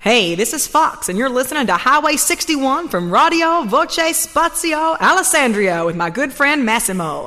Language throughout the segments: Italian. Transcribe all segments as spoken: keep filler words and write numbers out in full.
Hey, this is Fox, and you're listening to Highway sixty-one from Radio Voce Spazio Alessandria with my good friend Massimo.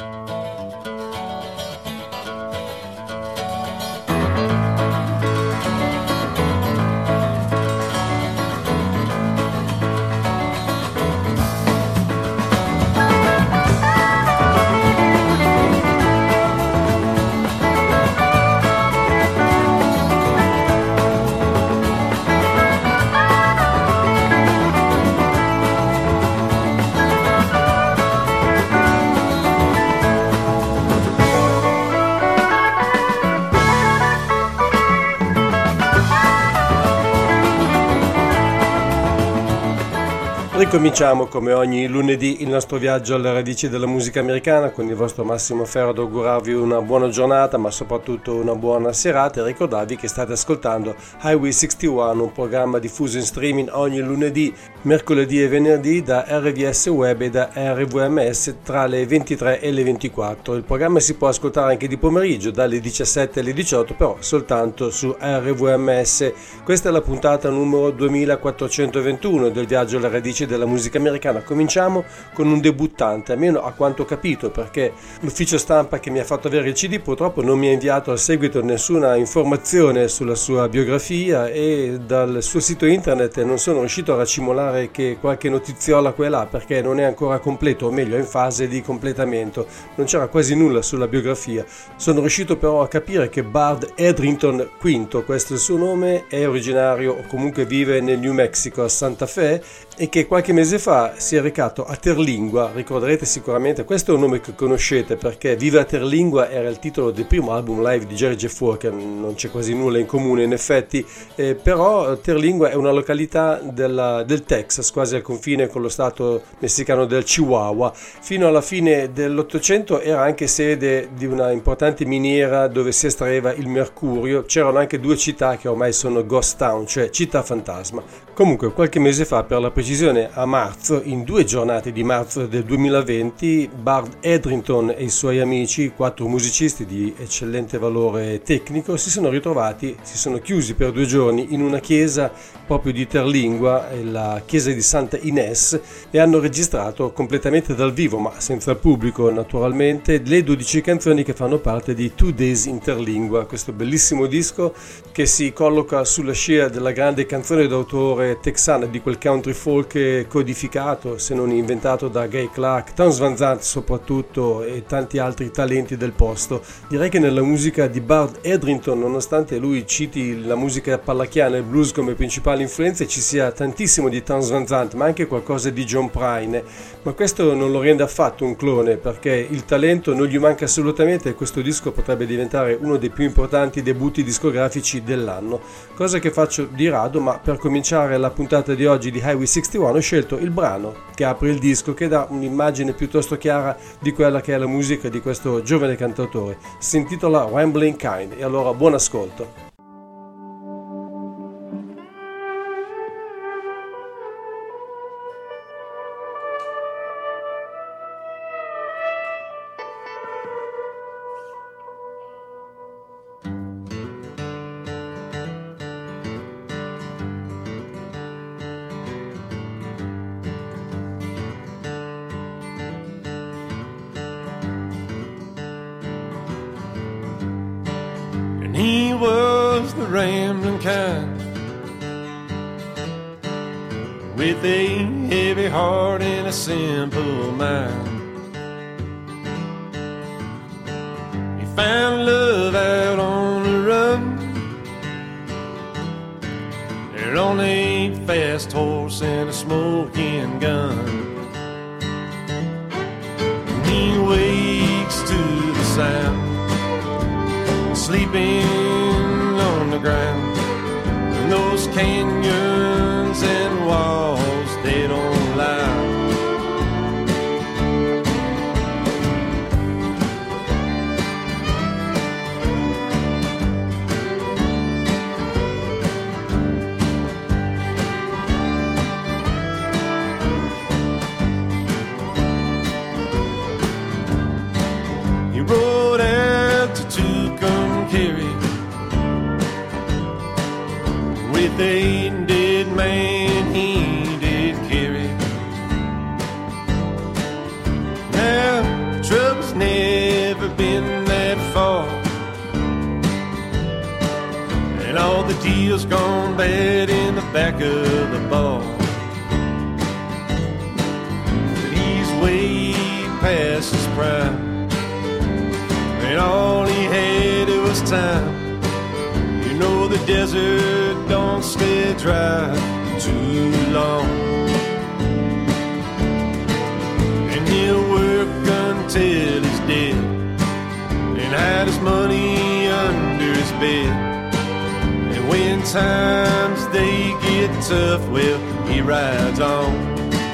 Ricominciamo come ogni lunedì il nostro viaggio alle radici della musica americana con il vostro Massimo Ferro ad augurarvi una buona giornata ma soprattutto una buona serata e ricordarvi che state ascoltando Highway sessantuno, un programma diffuso in streaming ogni lunedì, mercoledì e venerdì da R V S Web e da R V M S tra le ventitré e le ventiquattro. Il programma si può ascoltare anche di pomeriggio dalle diciassette alle diciotto, però soltanto su R V M S. Questa è la puntata numero duemilaquattrocentoventuno del viaggio alle radici della musica americana. Cominciamo con un debuttante, almeno a quanto ho capito, perché l'ufficio stampa che mi ha fatto avere il C D purtroppo non mi ha inviato al seguito nessuna informazione sulla sua biografia e dal suo sito internet non sono riuscito a racimolare che qualche notiziola qua e là, perché non è ancora completo, o meglio è in fase di completamento, non c'era quasi nulla sulla biografia. Sono riuscito però a capire che Bard Edrington quinto, questo è il suo nome, è originario o comunque vive nel New Mexico a Santa Fe e che qualche mese fa si è recato a Terlingua. Ricorderete sicuramente, questo è un nome che conoscete perché Viva Terlingua era il titolo del primo album live di Jerry Jeff Walker, non c'è quasi nulla in comune in effetti, eh, però Terlingua è una località della, del Texas, quasi al confine con lo stato messicano del Chihuahua. Fino alla fine dell'Ottocento era anche sede di una importante miniera dove si estraeva il mercurio, c'erano anche due città che ormai sono ghost town, cioè città fantasma. Comunque qualche mese fa, per la precisione a marzo, in due giornate di marzo del duemilaventi, Bard Edrington e i suoi amici, quattro musicisti di eccellente valore tecnico, si sono ritrovati, si sono chiusi per due giorni in una chiesa proprio di Terlingua, la chiesa di Santa Ines, e hanno registrato completamente dal vivo, ma senza il pubblico naturalmente, le dodici canzoni che fanno parte di Two Days in Terlingua, questo bellissimo disco che si colloca sulla scia della grande canzone d'autore texana, di quel country folk codificato, se non inventato, da Guy Clark, Townes Van Zandt soprattutto e tanti altri talenti del posto. Direi che nella musica di Bard Edrington, nonostante lui citi la musica pallacchiana e il blues come principali influenze, ci sia tantissimo di Townes Van Zandt, ma anche qualcosa di John Prine, ma questo non lo rende affatto un clone, perché il talento non gli manca assolutamente e questo disco potrebbe diventare uno dei più importanti debutti discografici dell'anno, cosa che faccio di rado, ma per cominciare la puntata di oggi di Highway sessantuno ho scelto il brano che apre il disco, che dà un'immagine piuttosto chiara di quella che è la musica di questo giovane cantautore. Si intitola Rambling Kind e allora buon ascolto. He was the rambling kind, with a heavy heart and a simple mind. He found love out on the run, and on a fast horse and a smoking gun. And he wakes to the sound, sleeping on the ground, and those canyons and walls, they don't lie. He rode out to Tucumcari faith ain't dead, man, he did carry. Now, trouble's never been that far, and all the deals gone bad in the back of the bar. But he's way past his prime, and all he had it was time. You know the desert don't stay dry too long, and he'll work until he's dead and hide his money under his bed. And when times they get tough, well, he rides on.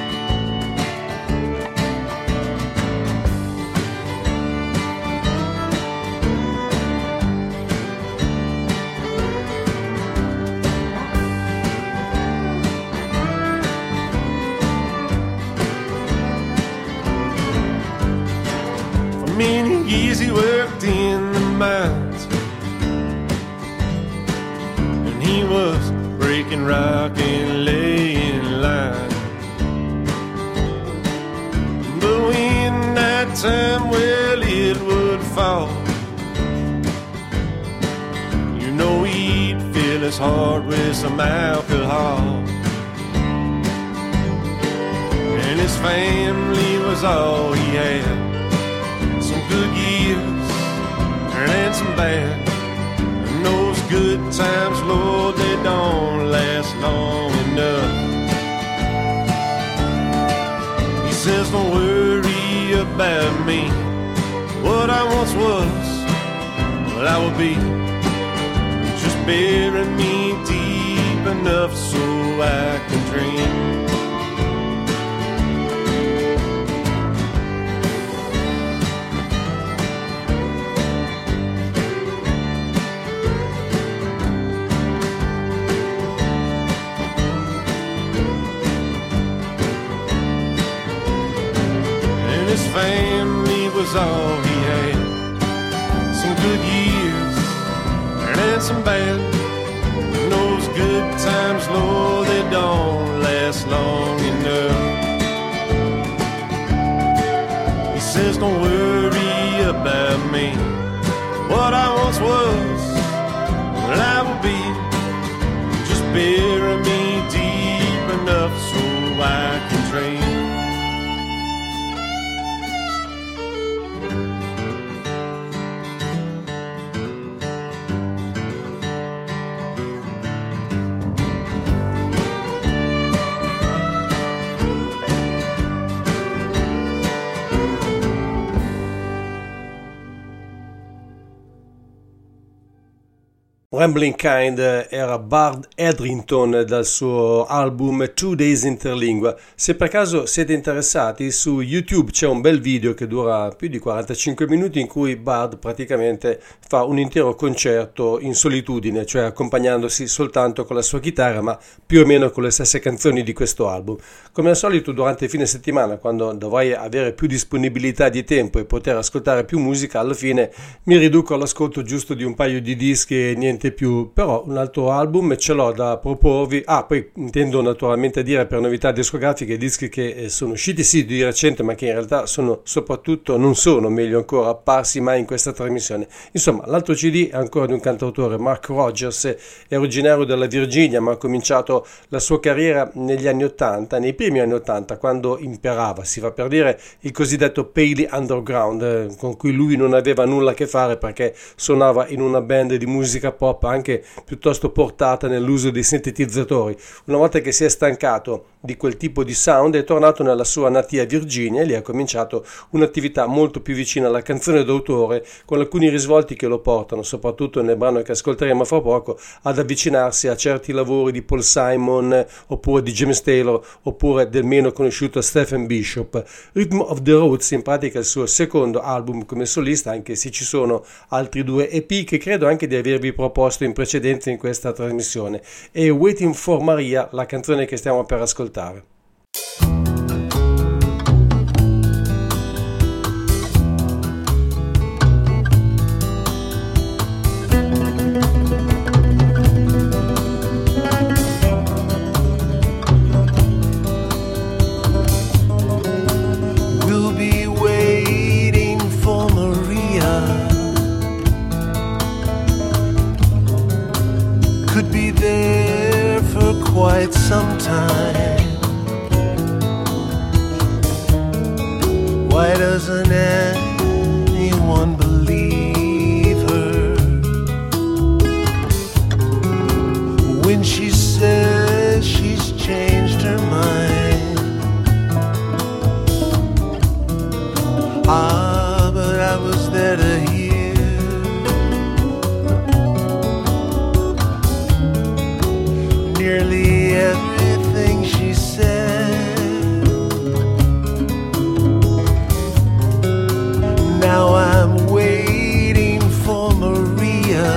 Many years he worked in the mines, and he was breaking rock and laying line. But when that time, well, it would fall, you know he'd fill his heart with some alcohol, and his family was all he had. Good years and some bad, and those good times, Lord, they don't last long enough. He says, don't worry about me, what I once was, well, I will be. Just bury me deep enough so I can dream. His family was all he had. Some good years and some bad. And those good times, Lord, they don't last long enough. He says, don't worry about me, what I once was, what I will be. Just bury me deep enough so I can dream. Rambling Kind era Bard Edrington dal suo album Two Days Interlingua. Se per caso siete interessati, su YouTube c'è un bel video che dura più di quarantacinque minuti in cui Bard praticamente fa un intero concerto in solitudine, cioè accompagnandosi soltanto con la sua chitarra, ma più o meno con le stesse canzoni di questo album. Come al solito durante il fine settimana, quando dovrai avere più disponibilità di tempo e poter ascoltare più musica, alla fine mi riduco all'ascolto giusto di un paio di dischi e niente più, però un altro album ce l'ho da proporvi. Ah, poi intendo naturalmente dire per novità discografiche dischi che sono usciti sì di recente, ma che in realtà sono soprattutto, non sono meglio ancora, apparsi mai in questa trasmissione. Insomma, l'altro C D è ancora di un cantautore, Mark Rogers, è originario della Virginia, ma ha cominciato la sua carriera negli anni ottanta, nei primi anni ottanta, quando imperava, si fa per dire, il cosiddetto Paley Underground, eh, con cui lui non aveva nulla a che fare perché suonava in una band di musica pop anche piuttosto portata nell'uso dei sintetizzatori. Una volta che si è stancato di quel tipo di sound è tornato nella sua natia Virginia e lì ha cominciato un'attività molto più vicina alla canzone d'autore, con alcuni risvolti che lo portano, soprattutto nel brano che ascolteremo fra poco, ad avvicinarsi a certi lavori di Paul Simon oppure di James Taylor oppure del meno conosciuto Stephen Bishop. Rhythm of the Roots in pratica è il suo secondo album come solista, anche se ci sono altri due E P che credo anche di avervi proposto in precedenza in questa trasmissione, e Waiting for Maria, la canzone che stiamo per ascoltare. could be there for quite some time. Why doesn't anyone believe her when she says she's changed her mind? Ah, but I was there to hear nearly everything she said. Now I'm waiting for Maria,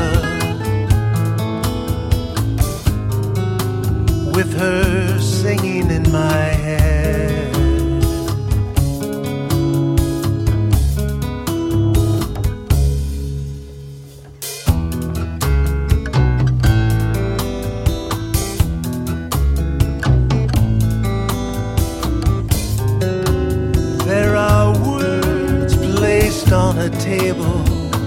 with her singing in my head. There are words placed on a table,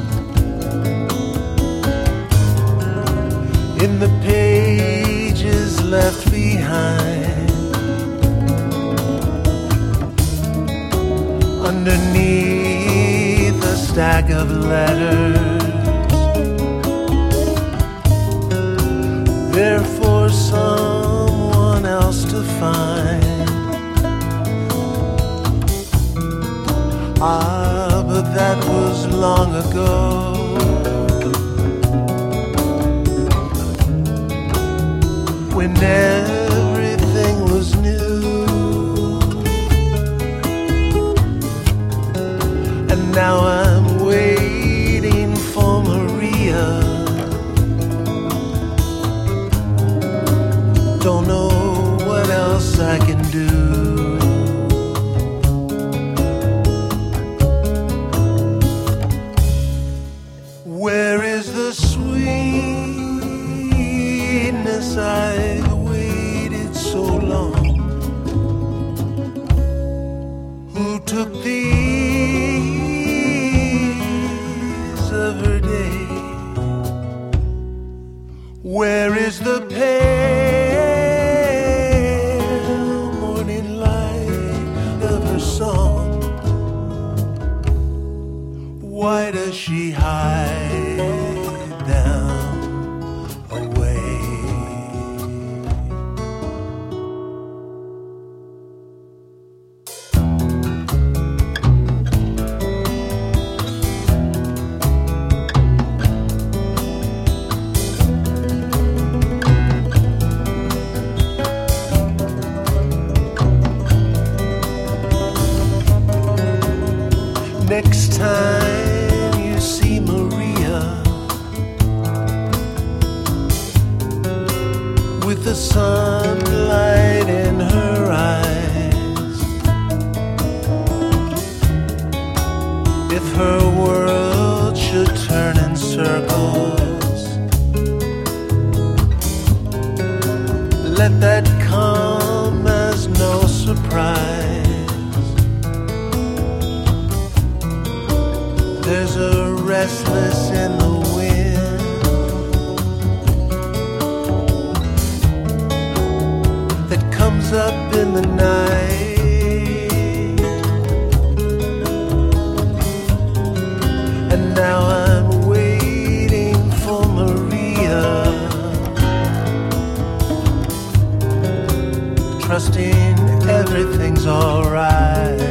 in the pages left behind, underneath a stack of letters. They're for someone else to find. Ah, but that was long ago. When everything was new, and now I'm waiting for Maria. Don't know what else I can do. Where is the sweetness I've waited so long? Who took the ease of her day? Where is the pale morning light of her song? Why does she hide down away? Next time you see Maria with the sunlight in her eyes, if her world should turn in circles, let that come as no surprise. There's a restless in the wind, that comes up in the night, and now I'm waiting for Maria, trusting everything's alright.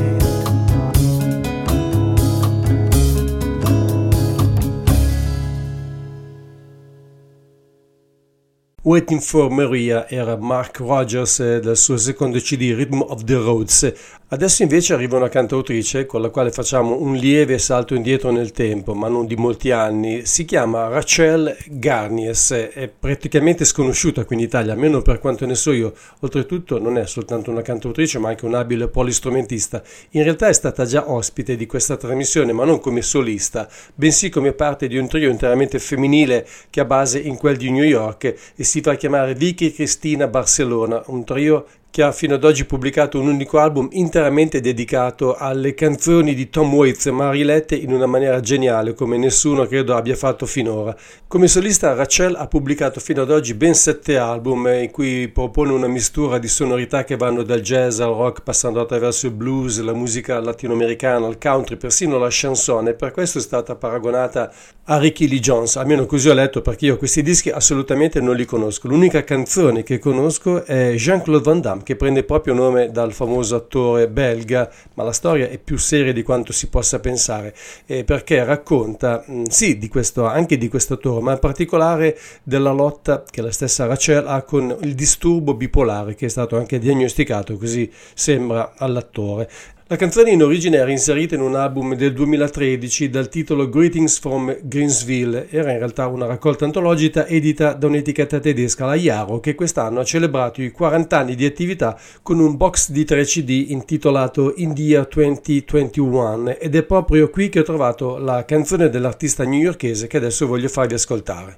Waiting for Maria era Mark Rogers del suo secondo C D Rhythm of the Roads. Adesso invece arriva una cantautrice con la quale facciamo un lieve salto indietro nel tempo, ma non di molti anni. Si chiama Rachel Garnies, è praticamente sconosciuta qui in Italia, almeno per quanto ne so io. Oltretutto non è soltanto una cantautrice, ma anche un abile polistrumentista. In realtà è stata già ospite di questa trasmissione, ma non come solista, bensì come parte di un trio interamente femminile che ha base in quel di New York e si fa chiamare Vicky Cristina Barcelona, un trio che ha fino ad oggi pubblicato un unico album interamente dedicato alle canzoni di Tom Waits, ma rilette in una maniera geniale come nessuno credo abbia fatto finora. Come solista Rachel ha pubblicato fino ad oggi ben sette album in cui propone una mistura di sonorità che vanno dal jazz al rock, passando attraverso il blues, la musica latinoamericana, il country, persino la chanson, e per questo è stata paragonata a Ricky Lee Jones, almeno così ho letto, perché io questi dischi assolutamente non li conosco. L'unica canzone che conosco è Jean-Claude Van Damme, che prende proprio nome dal famoso attore belga, ma la storia è più seria di quanto si possa pensare, eh, perché racconta mh, sì di questo, anche di questo attore, ma in particolare della lotta che la stessa Rachel ha con il disturbo bipolare, che è stato anche diagnosticato, così sembra all'attore. La canzone in origine era inserita in un album del duemilatredici dal titolo Greetings from Greensville. Era in realtà una raccolta antologica edita da un'etichetta tedesca, la Yaro, che quest'anno ha celebrato i quaranta anni di attività con un box di tre C D intitolato In the Year duemilaventuno, ed è proprio qui che ho trovato la canzone dell'artista newyorkese che adesso voglio farvi ascoltare.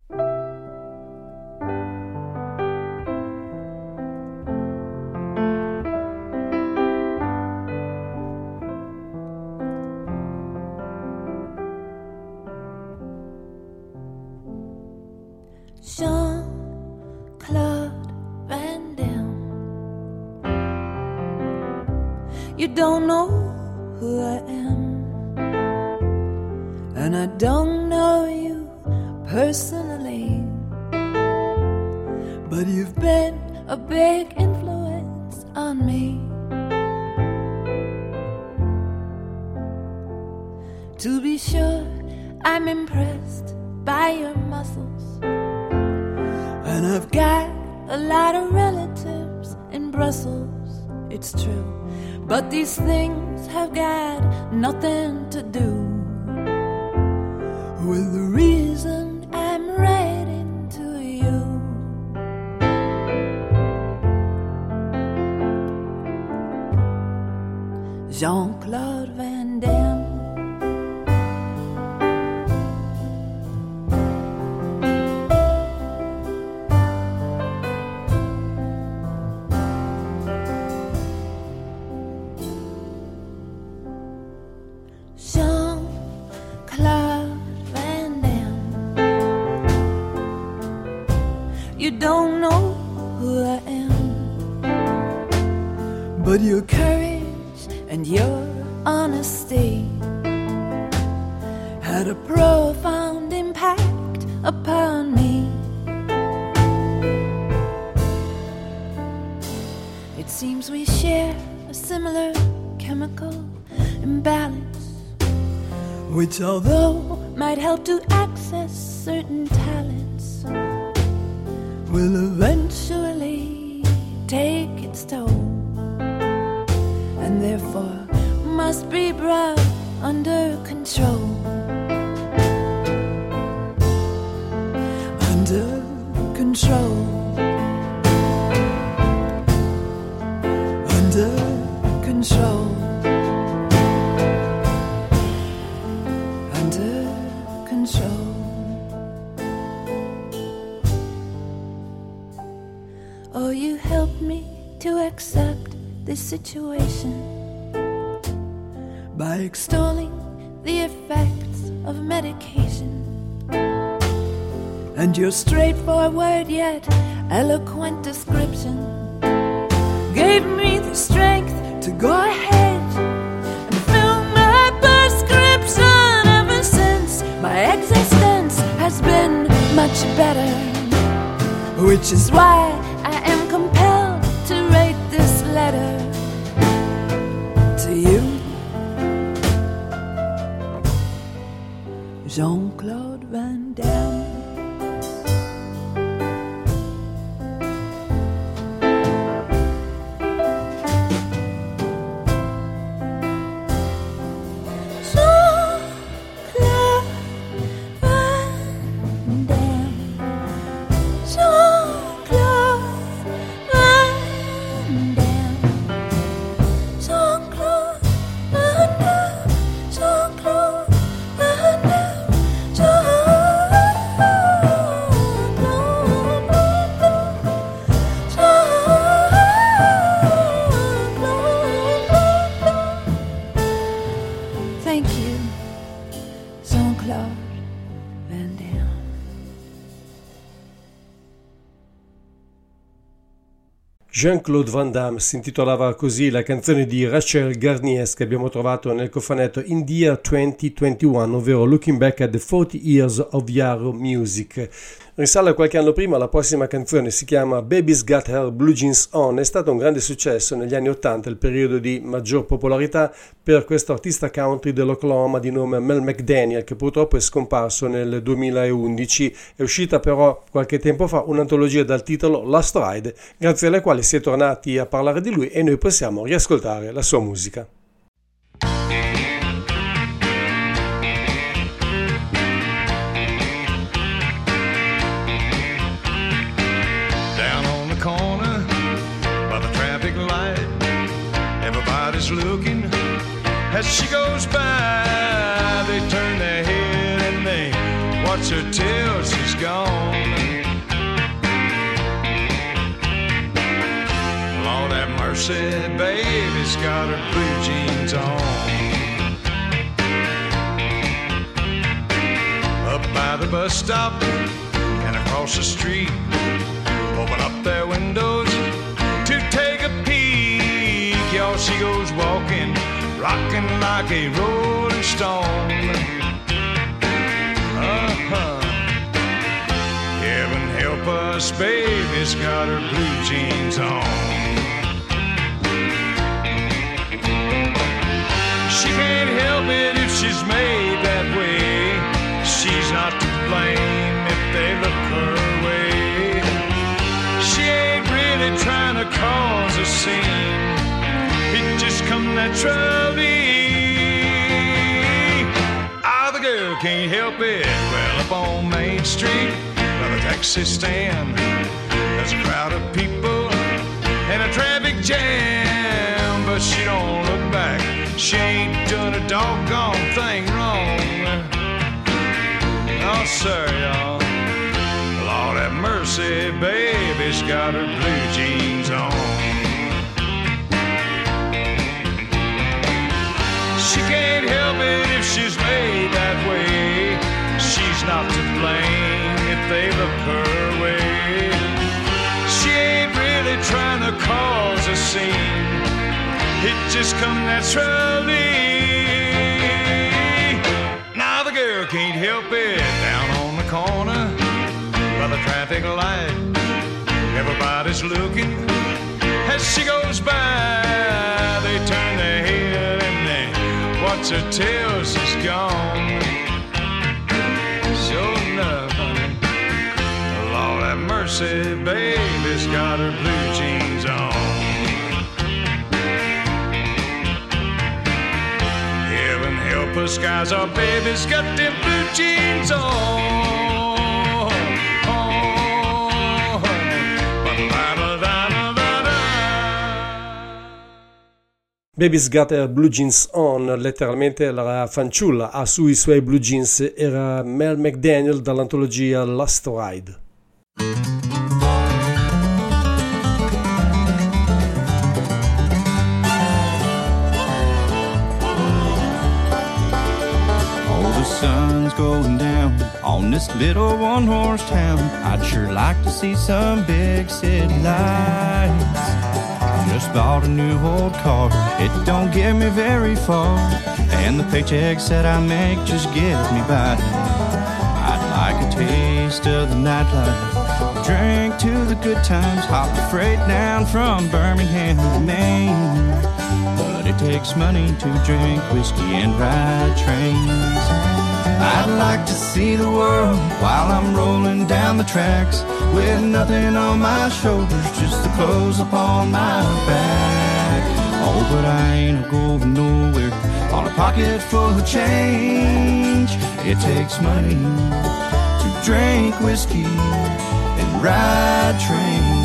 Jean-Claude Van Damme, you don't know who I am, and I don't know you personally, but you've been a big influence on me. To be sure, I'm impressed by your muscles, and I've got a lot of relatives in Brussels, it's true, but these things have got nothing to do with the reason I'm writing to you. Jean-Claude Van Damme, you don't know who I am, but your courage and your honesty had a profound impact upon me. It seems we share a similar chemical imbalance, which although might help to access certain talents, will eventually take its toll, and therefore must be brought under control. Under control. Under control. Under control. Oh, you helped me to accept this situation by extolling the effects of medication, and your straightforward yet eloquent description gave me the strength to go ahead and fill my prescription. Ever since, my existence has been much better, which is why I am compelled to write this letter to you, Jean-Claude Van Damme. Jean-Claude Jean-Claude Van Damme si intitolava così la canzone di Rachel Garnier che abbiamo trovato nel cofanetto In the Year duemilaventuno, ovvero Looking Back at the forty Years of Yarrow Music. Risale a qualche anno prima, la prossima canzone si chiama Baby's Got Her Blue Jeans On, è stato un grande successo negli anni ottanta, il periodo di maggior popolarità per questo artista country dell'Oklahoma di nome Mel McDaniel, che purtroppo è scomparso nel duemilaundici. È uscita però qualche tempo fa un'antologia dal titolo Last Ride, grazie alla quale si è tornati a parlare di lui e noi possiamo riascoltare la sua musica. Looking as she goes by, they turn their head and they watch her till she's gone. Lord have mercy, baby's got her blue jeans on. Up by the bus stop and across the street, open up their windows to take a peek. Y'all, she goes walking, rocking like a rolling stone. Uh-huh. Heaven help us, baby's got her blue jeans on. She can't help it if she's made that way. She's not to blame if they look her way. She ain't really trying to cause a scene. It just come naturally. Ah, the girl can't help it. Well, up on Main Street, by the taxi stand, there's a crowd of people and a traffic jam. But she don't look back. She ain't done a doggone thing wrong. No, sir, y'all. Lord have mercy, baby's got her blue jeans on. She can't help it if she's made that way. She's not to blame if they look her way. She ain't really trying to cause a scene. It just come naturally. Now the girl can't help it. Down on the corner by the traffic light, everybody's looking as she goes by. They turn their head and they watch her till she's gone. Sure enough, honey, Lord have mercy, baby's got her blue jeans on. Heaven help us, guys, our baby's got them blue jeans on. Baby's Got Her Blue Jeans On, letteralmente la fanciulla ha sui suoi blue jeans, era Mel McDaniel dall'antologia Last Ride. Oh, the sun's going down on this little one-horse town. I'd sure like to see some big city lights. Just bought a new old car, it don't get me very far, and the paychecks that I make just get me by. I'd like a taste of the nightlife, drink to the good times, hop the freight down from Birmingham to Maine. But it takes money to drink whiskey and ride trains. I'd like to see the world while I'm rolling down the tracks, with nothing on my shoulders, just the clothes upon my back. Oh, but I ain't going nowhere on a pocket full of change. It takes money to drink whiskey and ride trains.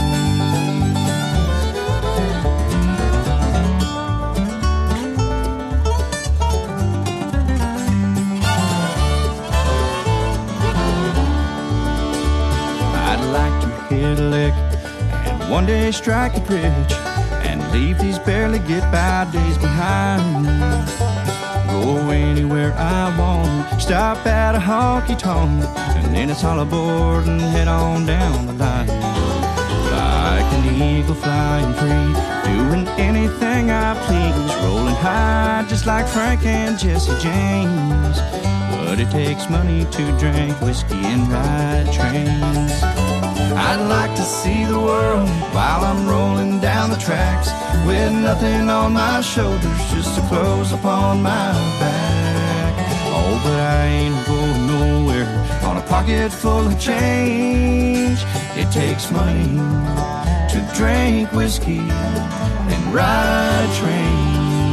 Hit a lick and one day strike it rich and leave these barely get by days behind. Go anywhere I want, stop at a honky tonk, and then it's all aboard and head on down the line. Like an eagle fly flying free, doing anything I please, rolling high just like Frank and Jesse James. But it takes money to drink whiskey and ride trains. I'd like to see the world while I'm rolling down the tracks, with nothing on my shoulders, just the clothes upon my back. Oh, but I ain't going nowhere on a pocket full of change. It takes money to drink whiskey and ride trains.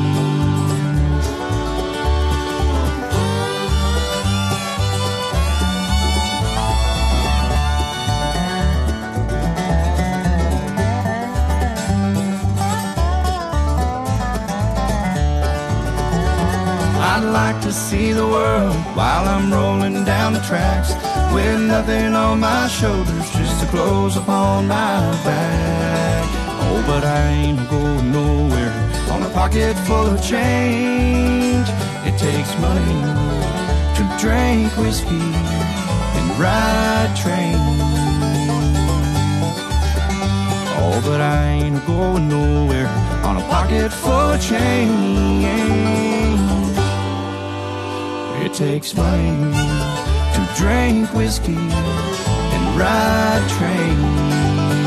I'd like to see the world while I'm rolling down the tracks, with nothing on my shoulders, just the clothes upon my back. Oh, but I ain't going nowhere on a pocket full of change. It takes money to drink whiskey and ride trains. Oh, but I ain't going nowhere on a pocket full of change. It takes money to drink whiskey and ride trains.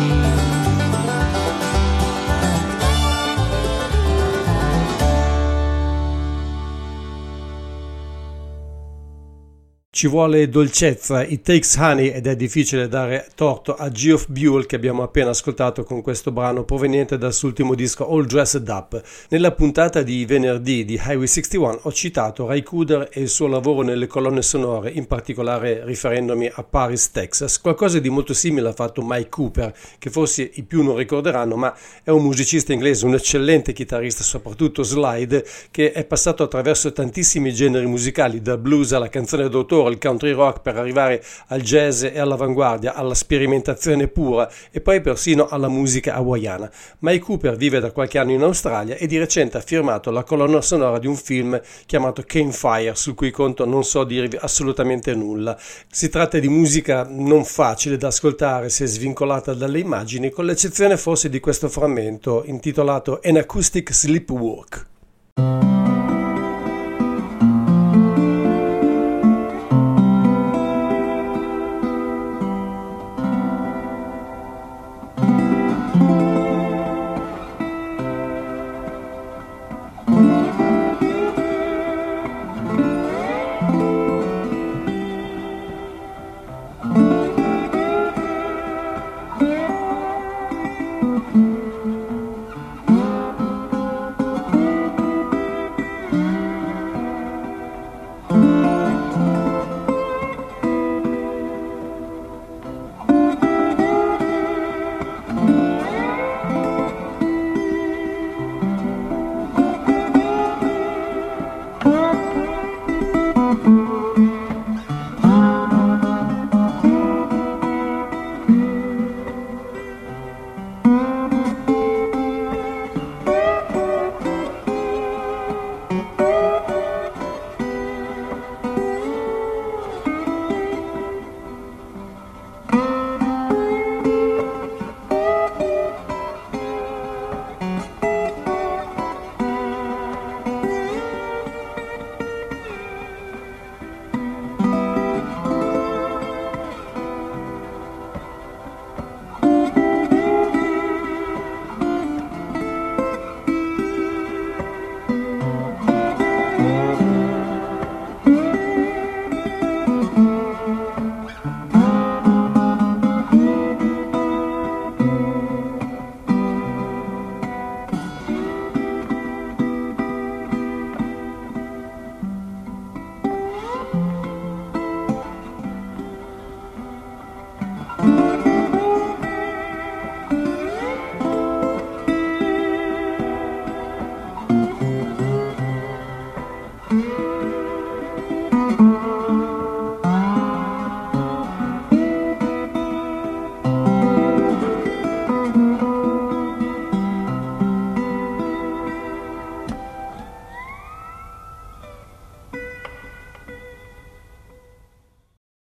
Ci vuole dolcezza, It Takes Honey, ed è difficile dare torto a Geoff Buell, che abbiamo appena ascoltato con questo brano proveniente dal suo ultimo disco All Dressed Up. Nella puntata di venerdì di Highway sessantuno ho citato Ry Cooder e il suo lavoro nelle colonne sonore, in particolare riferendomi a Paris, Texas. Qualcosa di molto simile ha fatto Mike Cooper, che forse i più non ricorderanno, ma è un musicista inglese, un eccellente chitarrista, soprattutto slide, che è passato attraverso tantissimi generi musicali, dal blues alla canzone d'autore, il country rock, per arrivare al jazz e all'avanguardia, alla sperimentazione pura e poi persino alla musica hawaiana. Mike Cooper vive da qualche anno in Australia e di recente ha firmato la colonna sonora di un film chiamato Cane Fire, sul cui conto non so dirvi assolutamente nulla. Si tratta di musica non facile da ascoltare se svincolata dalle immagini, con l'eccezione forse di questo frammento intitolato An Acoustic Sleepwalk.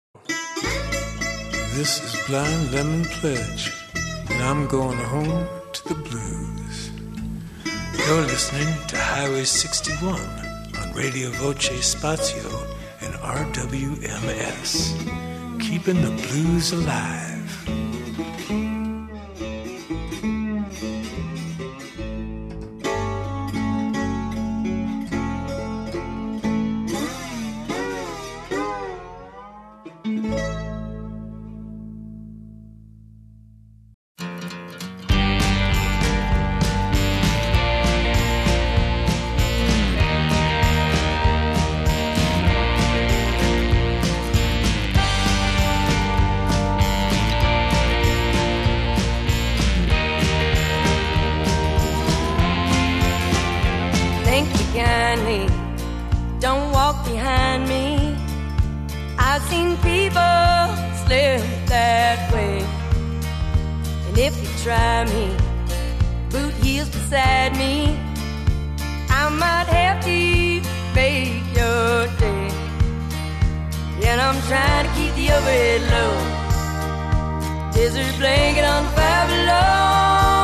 This is Blind Lemon Pledge, and I'm going home to the blues. You're listening to Highway sixty-one on Radio Voce Spazio and R W M S, keeping the blues alive. Don't walk behind me. I've seen people slip that way. And if you try me, boot heels beside me, I might have to make your day. And I'm trying to keep the overhead low, desert blanket on the fire below.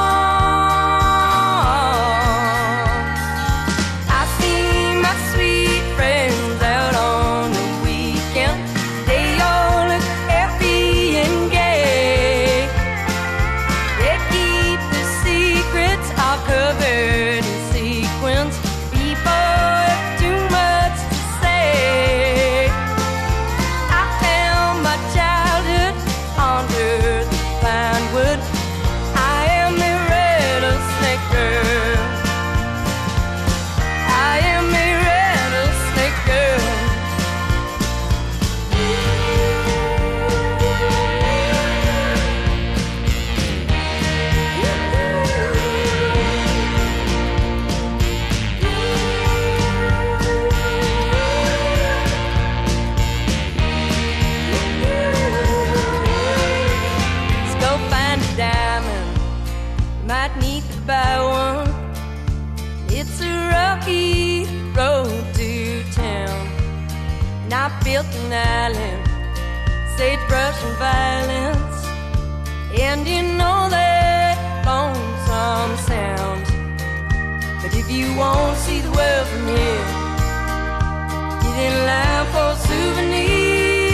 Built an island, sagebrush and violence, and you know that lonesome sound. But if you won't see the world from here, get in line for a souvenir.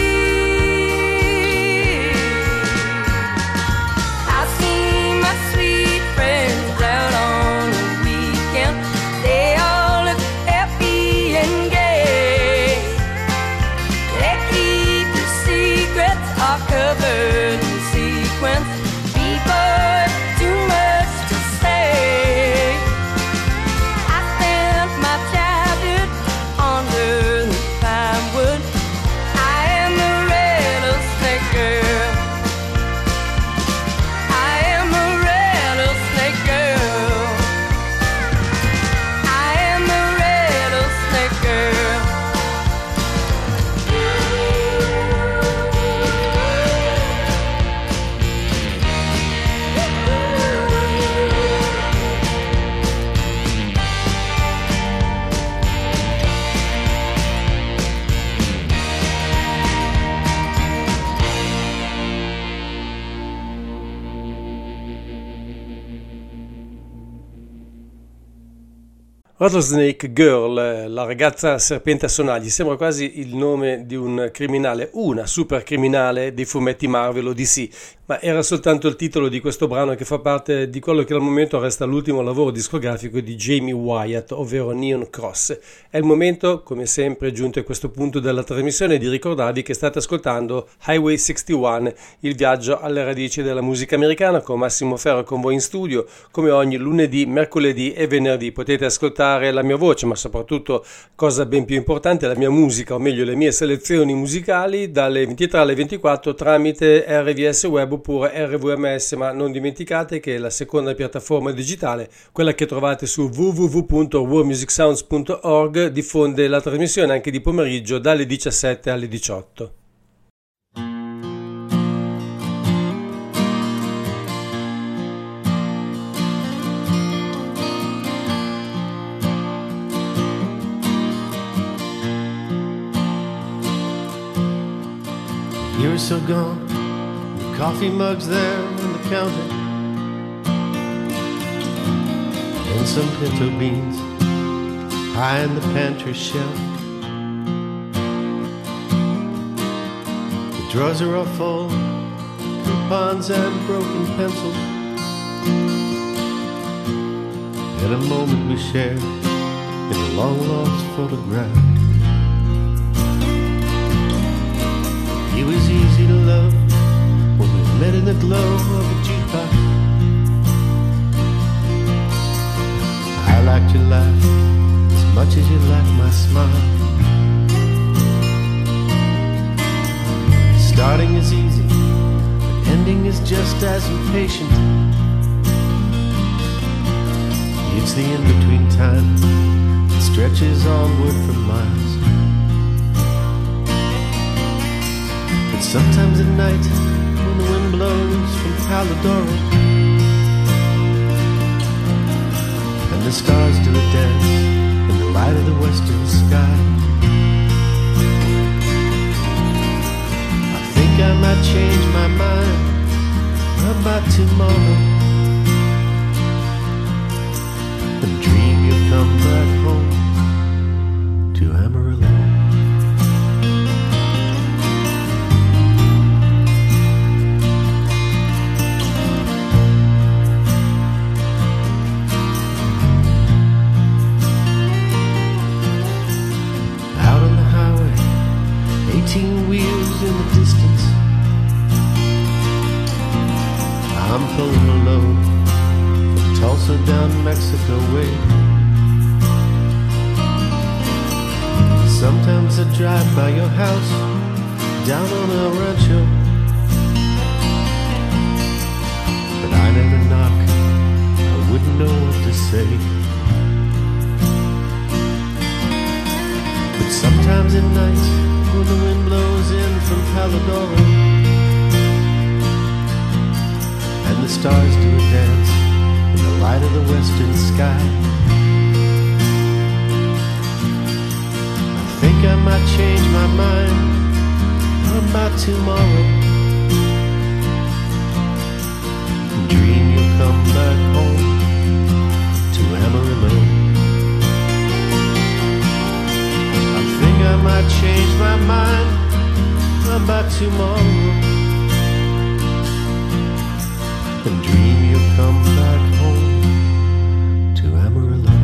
I see my sweet friends out on the weekend. They all look happy and gay. Are covered in sequence. People have too much to say. I spent my childhood under the pine wood. I am a rattlesnake girl. I am a rattlesnake girl. I am a rattlesnake girl. Rattlesnake Girl, la ragazza serpente a sonagli, sembra quasi il nome di un criminale, una super criminale dei fumetti Marvel o D C, ma era soltanto il titolo di questo brano che fa parte di quello che al momento resta l'ultimo lavoro discografico di Jamie Wyatt, ovvero Neon Cross. È il momento, come sempre giunto a questo punto della trasmissione, di ricordarvi che state ascoltando Highway sessantuno, il viaggio alle radici della musica americana, con Massimo Ferro con voi in studio, come ogni lunedì, mercoledì e venerdì. Potete ascoltare la mia voce, ma soprattutto, cosa ben più importante, la mia musica, o meglio le mie selezioni musicali, dalle ventitré alle ventiquattro tramite R V S Web oppure R V M S, ma non dimenticate che la seconda piattaforma digitale, quella che trovate su w w w punto world music sounds punto org, diffonde la trasmissione anche di pomeriggio dalle diciassette alle diciotto. You're so gone, your coffee mug's there on the counter. and some pinto beans high in the pantry shelf. The drawers are all full, coupons and broken pencils. In a moment we shared in a long-lost photograph. He was easy to love when we met in the glow of a jukebox. I liked your laugh as much as you liked my smile. Starting is easy, but ending is just as impatient. It's the in-between time that stretches onward for miles. But sometimes at night, when the wind blows from Paladora and the stars do a dance in the light of the western sky, I think I might change my mind about tomorrow and dream you'll come back home to Amarillo. Out on the highway, eighteen wheels in the distance, I'm pulling a load from Tulsa down Mexico way. Sometimes I drive by your house down on El Rancho, but I never knock, I wouldn't know what to say. But sometimes at night when the wind blows in from Paladora and the stars do a dance in the light of the western sky, I think I might change my mind about tomorrow and dream you'll come back home to Amarillo. I think I might change my mind about tomorrow and dream you'll come back home to Amarillo.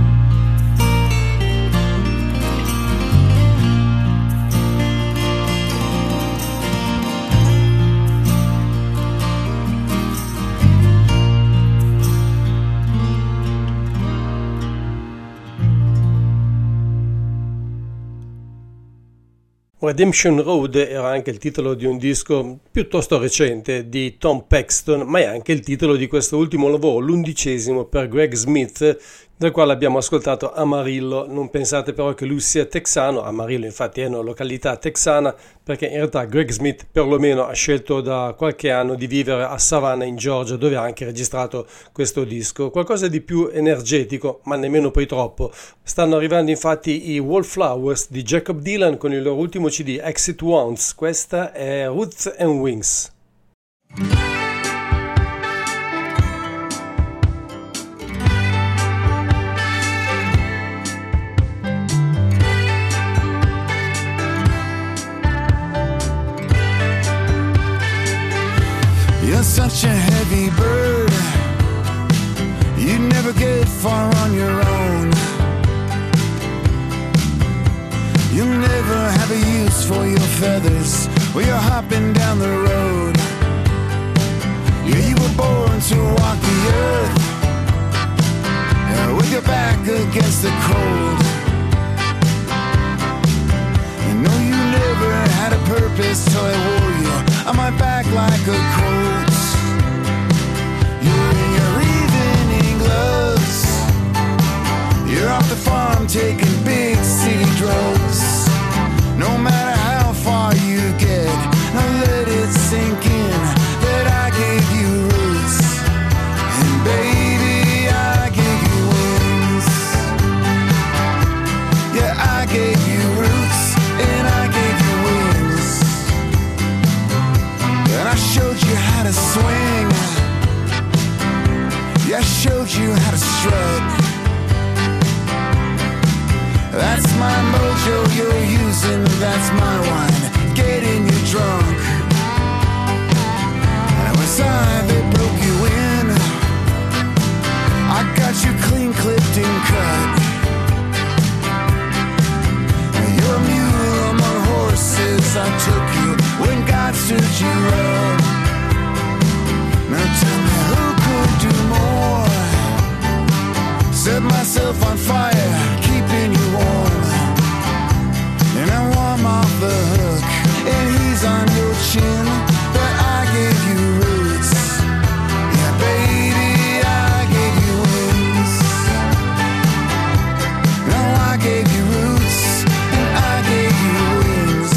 Redemption Road era anche il titolo di un disco piuttosto recente di Tom Paxton, ma è anche il titolo di questo ultimo lavoro, l'undicesimo per Greg Smith, del quale abbiamo ascoltato Amarillo. Non pensate però che lui sia texano, Amarillo infatti è una località texana, perché in realtà Greg Smith perlomeno ha scelto da qualche anno di vivere a Savannah in Georgia, dove ha anche registrato questo disco. Qualcosa di più energetico, ma nemmeno poi troppo. Stanno arrivando infatti i Wallflowers di Jacob Dylan con il loro ultimo C D Exit Wounds. Questa è Roots and Wings. You're such a heavy bird, you'd never get far on your own. You'll never have a use for your feathers when you're hopping down the road. Yeah, you were born to walk the earth, yeah, with your back against the cold. You know you never had a purpose till I wore you on my back like a coat. You're in your evening gloves, you're off the farm taking big city drugs. No matter how far you get, now let it sink in that I gave you roots, and baby I gave you wings. Yeah, I gave you roots and I gave you wings, and I showed you how to swing, yeah, I showed you how to strut. That's my mojo you're using, that's my wine, getting you drunk. And it was I that broke you in. I got you clean clipped and cut. You're a mule among horses, I took you when God stood you up. Now tell me who could do more? Set myself on fire, keeping you warm. And I warm off the hook, and he's on your chin. But I gave you roots, yeah baby, I gave you wings. No, I gave you roots, and I gave you wings.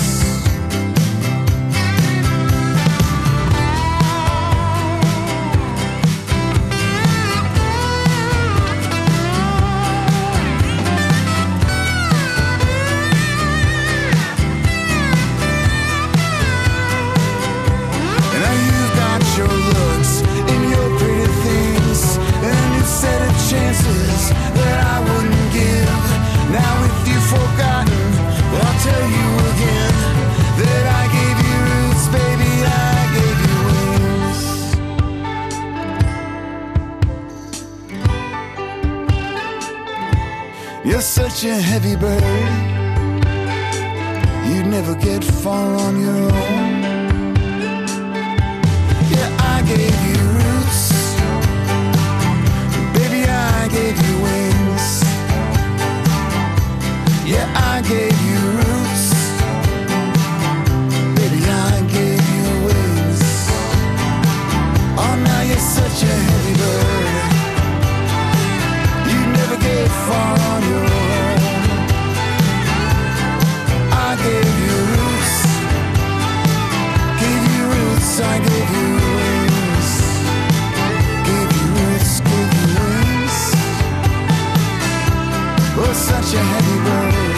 Chances that I wouldn't give. Now if you've forgotten, well I'll tell you again that I gave you roots, baby, I gave you wings. You're such a heavy bird, you'd never get far on your own. Yeah, I gave you roots, I gave you wings. Yeah, I gave you roots. Baby, I gave you wings. Oh, now you're such a heavy bird, you'd never get far on your own. I gave you roots, gave you roots, I gave you wings. Gave you roots, gave you wings. Oh, such a heavy bird.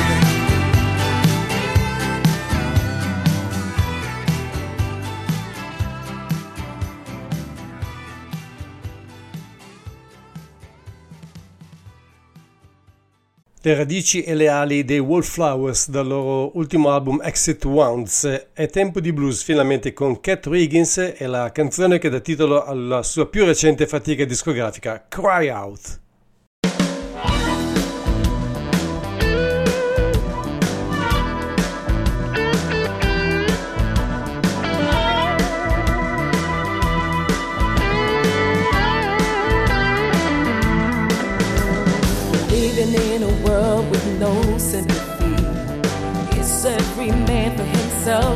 Le radici e le ali dei Wallflowers dal loro ultimo album Exit Wounds. È tempo di blues finalmente con Cat Riggins e la canzone che dà titolo alla sua più recente fatica discografica, Cry Out. In a world with no sympathy, it's every man for himself.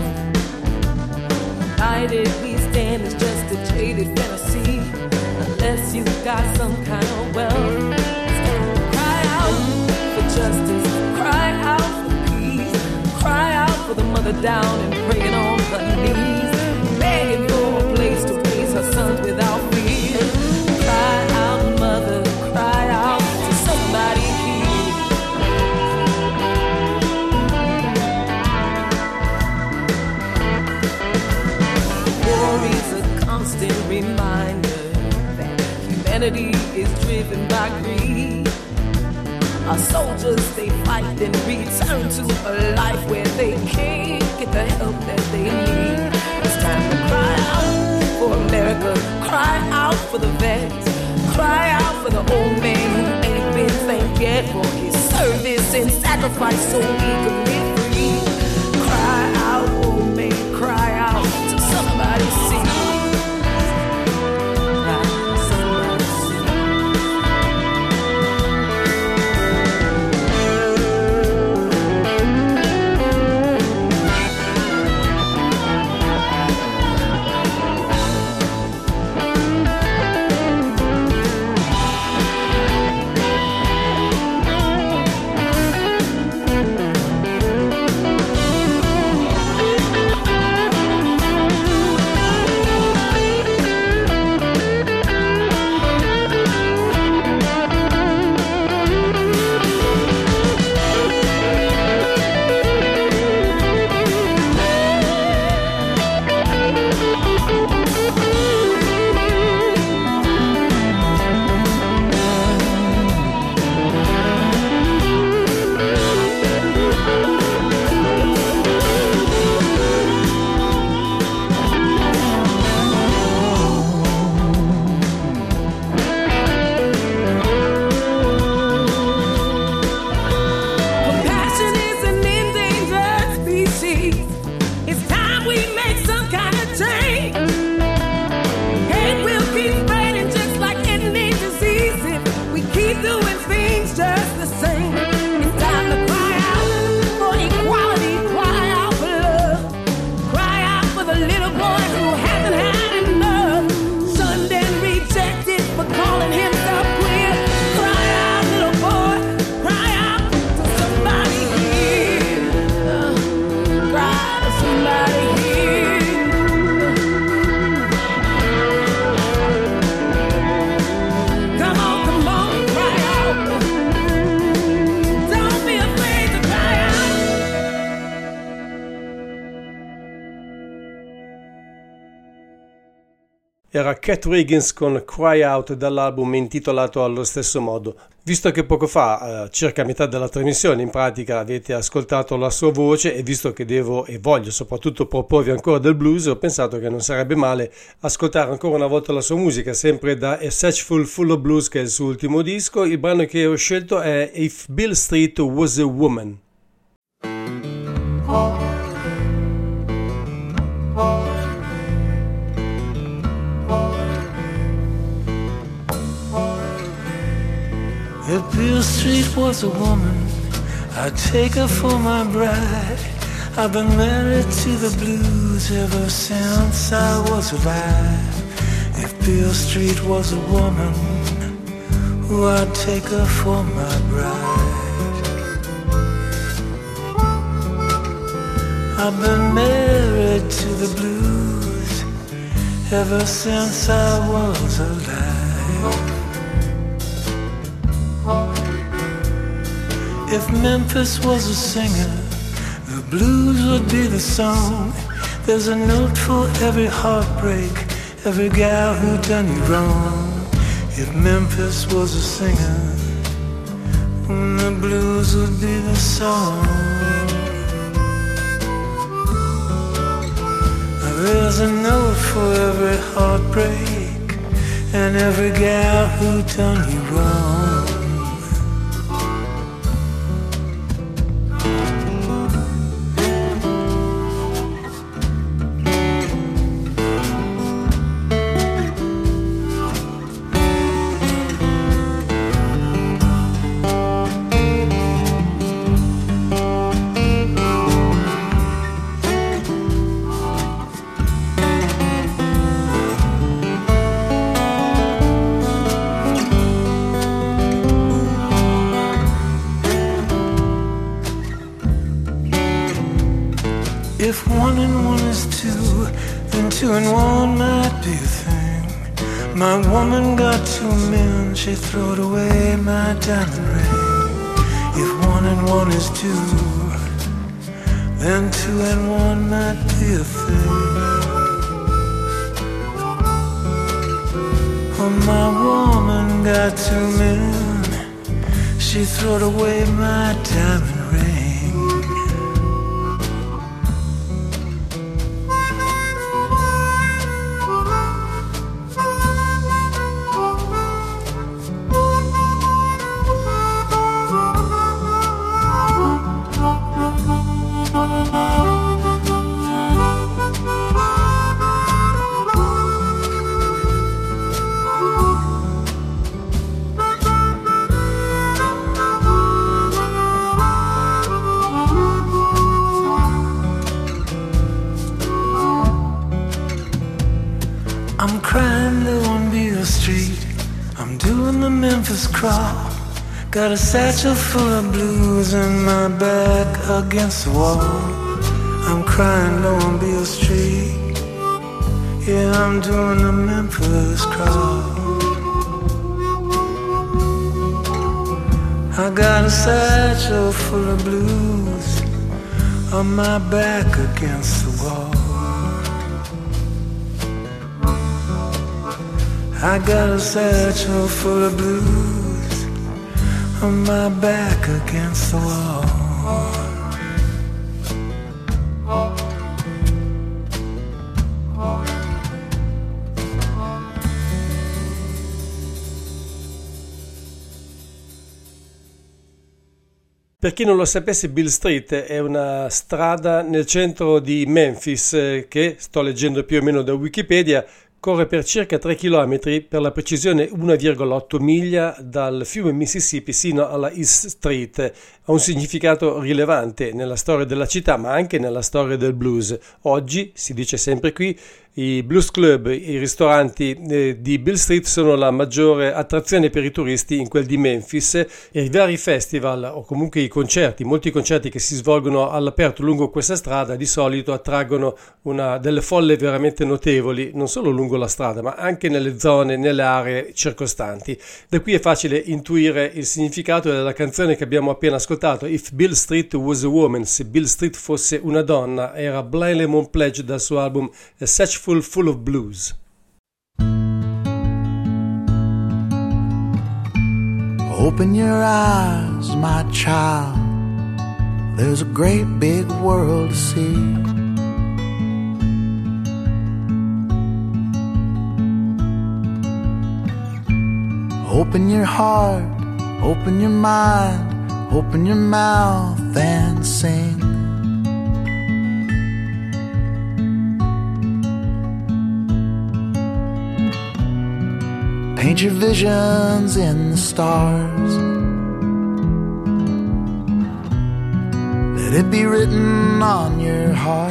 United we stand is just a jaded fantasy, unless you got some kind of wealth. Cry out for justice, cry out for peace, cry out for the mother down and praying on her knees, begging for a place to raise her sons without fear. Cry out, mother, cry out to somebody. Constant reminder that humanity is driven by greed. Our soldiers, they fight and return to a life where they can't get the help that they need. It's time to cry out for America, cry out for the vets, cry out for the old man who ain't been thanked yet for his service and sacrifice so we could live free. Cry out, old man, cry out till somebody see. era Cat Riggins con Cry Out dall'album intitolato allo stesso modo. Visto che poco fa, eh, circa metà della trasmissione in pratica, avete ascoltato la sua voce e visto che devo e voglio soprattutto proporvi ancora del blues, ho pensato che non sarebbe male ascoltare ancora una volta la sua musica, sempre da A Satchel Full of Blues, che è il suo ultimo disco. Il brano che ho scelto è If Beale Street Was a Woman. If Beale Street was a woman, I'd take her for my bride. I've been married to the blues ever since I was alive. If Beale Street was a woman, oh, I'd take her for my bride. I've been married to the blues ever since I was alive. If Memphis was a singer, the blues would be the song. There's a note for every heartbreak, every gal who done you wrong. If Memphis was a singer, the blues would be the song. There's a note for every heartbreak and every gal who done you wrong. If one and one is two, then two and one might be a thing. My woman got two men, she throwed away my diamond ring. If one and one is two, then two and one might be a thing. Oh, my woman got two men, she throwed away my diamond ring. I'm crying low on Beale Street, I'm doing the Memphis crawl. Got a satchel full of blues and my back against the wall. I'm crying low on Beale Street, yeah, I'm doing the Memphis crawl. I got a satchel full of blues on my back against the wall. I got a satchel full of blues on my back against the wall. Per chi non lo sapesse, Beale Street è una strada nel centro di Memphis che, sto leggendo più o meno da Wikipedia, corre per circa tre chilometri, per la precisione uno virgola otto miglia, dal fiume Mississippi sino alla East Street. Ha un significato rilevante nella storia della città, ma anche nella storia del blues. Oggi, si dice sempre qui, i blues club, i ristoranti eh, di Beale Street sono la maggiore attrazione per i turisti in quel di Memphis, e i vari festival o comunque i concerti, molti concerti che si svolgono all'aperto lungo questa strada di solito attraggono una delle folle veramente notevoli, non solo lungo la strada ma anche nelle zone, nelle aree circostanti. Da qui è facile intuire il significato della canzone che abbiamo appena ascoltato, If Beale Street Was a Woman, se Beale Street fosse una donna. Era Blind Lemon Pledge dal suo album A Satchel Full of Blues. Open your eyes, my child. There's a great big world to see. Open your heart, open your mind, open your mouth and sing. Paint your visions in the stars. Let it be written on your heart.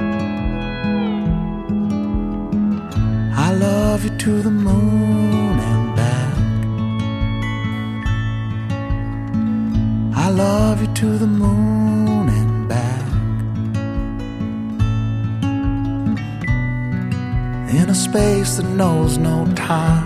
I love you to the moon and back. I love you to the moon and back. In a space that knows no time.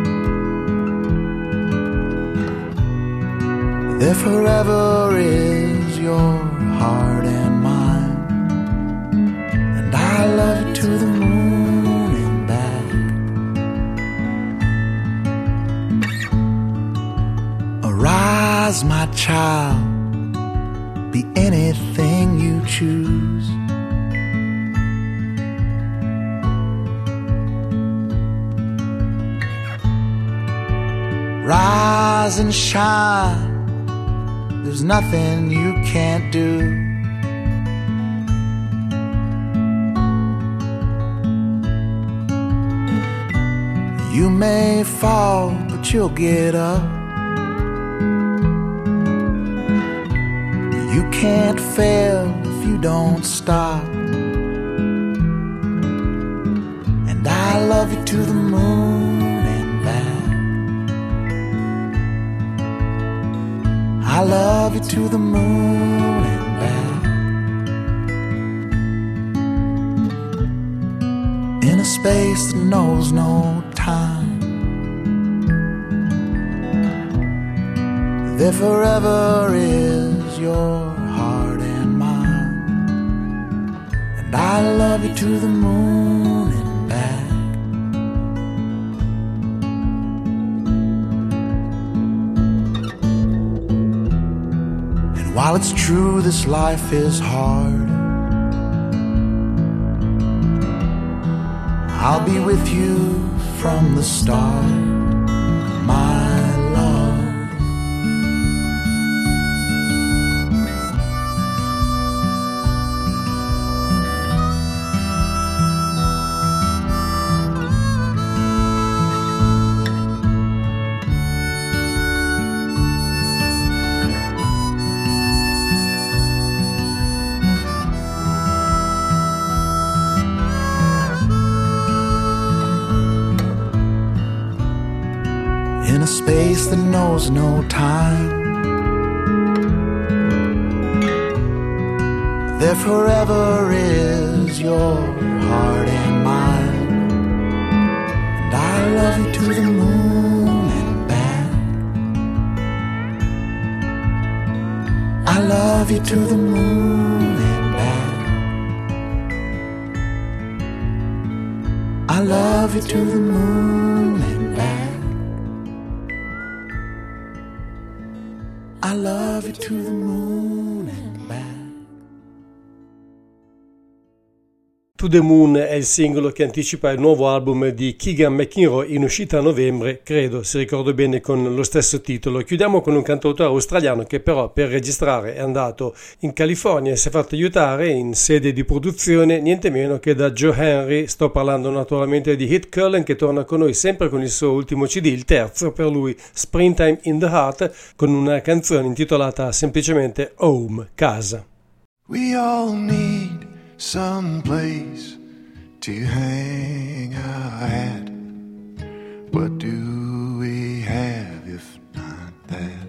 There forever is your heart and mine. And I love you to the moon and back. Arise, my child, be anything you choose. Rise and shine. There's nothing you can't do. You may fall, but you'll get up. You can't fail if you don't stop. And I love you to the moon and back. I love you to the moon and back. In a space that knows no time. There forever is your heart and mine. And I love you to the moon and back. And while it's true this life is hard, I'll be with you from the start, my love. In a space that knows no time, there forever is your heart and mine. And I love you to the moon and back. I love you to the moon and back. I love you to the moon and back. I love you to the moon and back. To the Moon è il singolo che anticipa il nuovo album di Keegan McEnroe in uscita a novembre, credo, se ricordo bene, con lo stesso titolo. Chiudiamo con un cantautore australiano che però per registrare è andato in California e si è fatto aiutare in sede di produzione niente meno che da Joe Henry. Sto parlando naturalmente di Hit Cullen, che torna con noi sempre con il suo ultimo C D, il terzo per lui, Springtime in the Heart, con una canzone intitolata semplicemente Home, casa. We all need some place to hang our hat. What do we have if not that?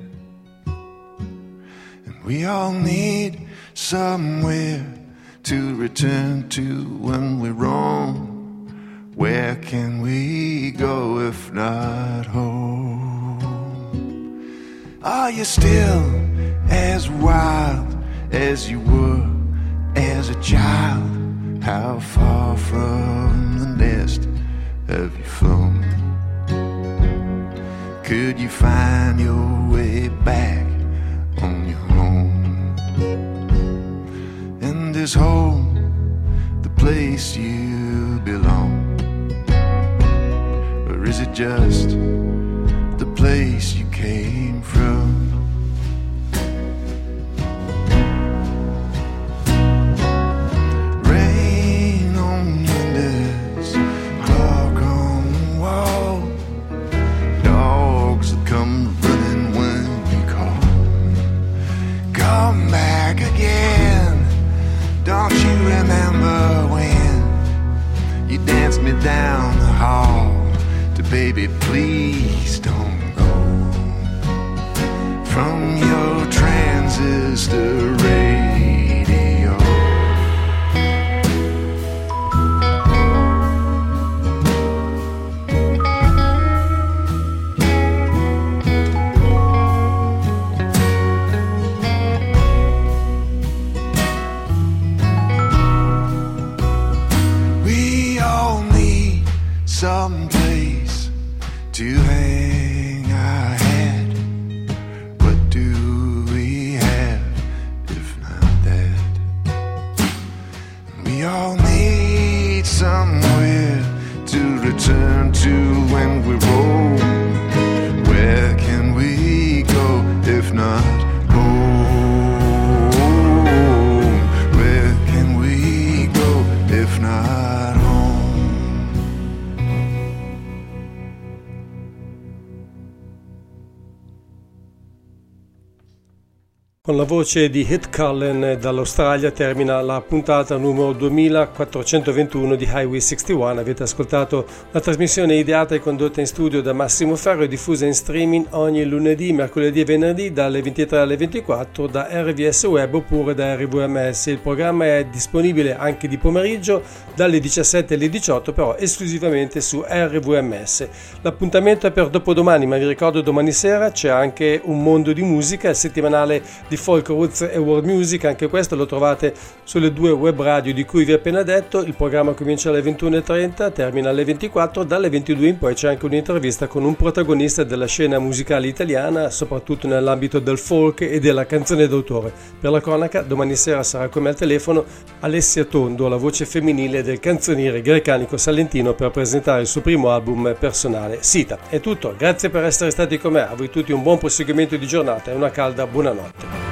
And we all need somewhere to return to when we're wrong. Where can we go if not home? Are you still as wild as you were as a child? How far from the nest have you flown? could you find your way back on your own? And is home the place you belong? Or is it just the place you came from? Don't you remember when you danced me down the hall to Baby Please Don't Go from your transistor radio? Someplace to hang our hat. What do we have if not that? We all need somewhere to return to when we roam. Where can we go if not home? Where can we go if not home? Con la voce di Hit Cullen dall'Australia termina la puntata numero duemilaquattrocentoventuno di Highway sessantuno. Avete ascoltato una trasmissione ideata e condotta in studio da Massimo Ferro e diffusa in streaming ogni lunedì, mercoledì e venerdì dalle ventitré alle ventiquattro da R V S Web oppure da R V M S. Il programma è disponibile anche di pomeriggio dalle diciassette alle diciotto, però esclusivamente su R V M S. L'appuntamento è per dopodomani, ma vi ricordo domani sera c'è anche Un Mondo di Musica, il settimanale di folk, roots e world music. Anche questo lo trovate sulle due web radio di cui vi ho appena detto. Il programma comincia alle ventuno e trenta, termina alle ventiquattro, dalle ventidue in poi c'è anche un'intervista con un protagonista della scena musicale italiana, soprattutto nell'ambito del folk e della canzone d'autore. Per la cronaca domani sera sarà come al telefono Alessia Tondo, la voce femminile del canzoniere grecanico salentino, per presentare il suo primo album personale, Sita. È tutto, grazie per essere stati con me, a voi tutti un buon proseguimento di giornata e una calda buonanotte.